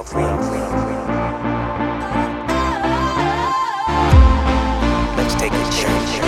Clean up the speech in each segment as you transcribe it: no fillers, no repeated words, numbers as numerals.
Let's take a church.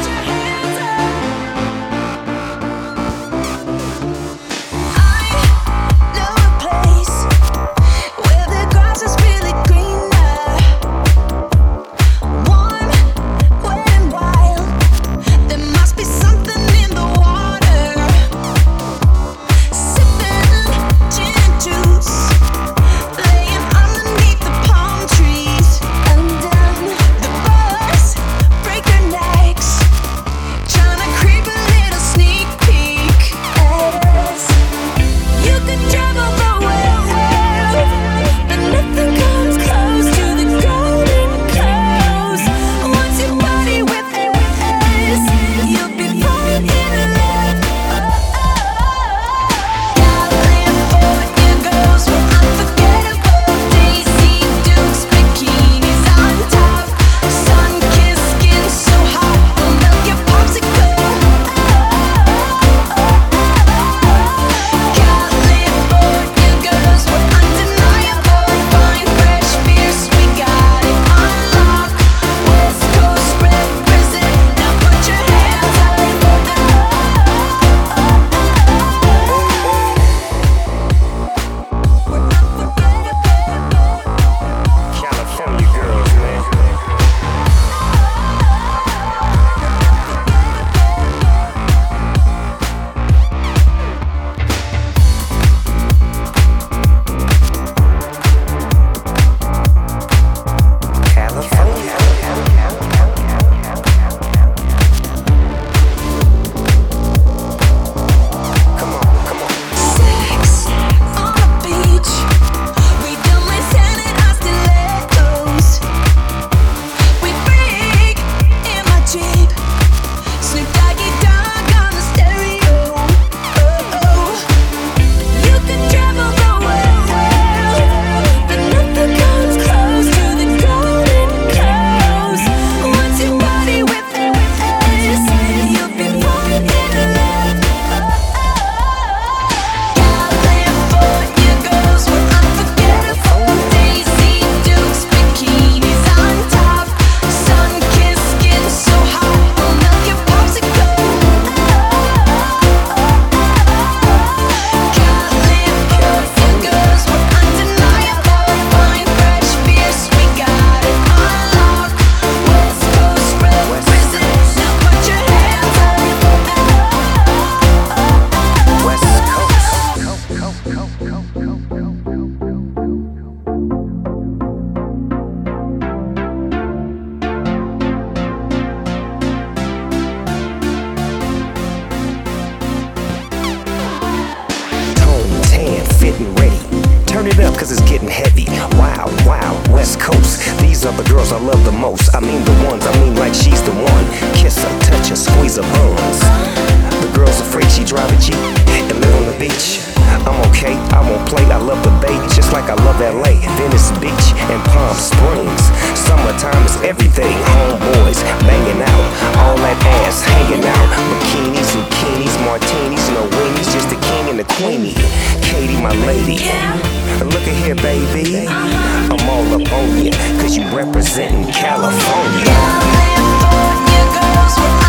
Turn it up, cause it's getting heavy. Wow, wow, West Coast. These are the girls I love the most. I mean the ones, I mean like she's the one. Kiss her, touch her, squeeze her buns. The girl's afraid she drive a Jeep and live on the beach. I'm okay, I won't play, I love the bay, just like I love LA, Venice Beach, and Palm Springs. Summertime is everything, homeboys banging out, all that ass hanging out. Bikinis, zucchinis, martinis, no weenies, just the king and the queenie. Katie, my lady, look at here, baby, I'm all up on ya, cause you representing California. California girls.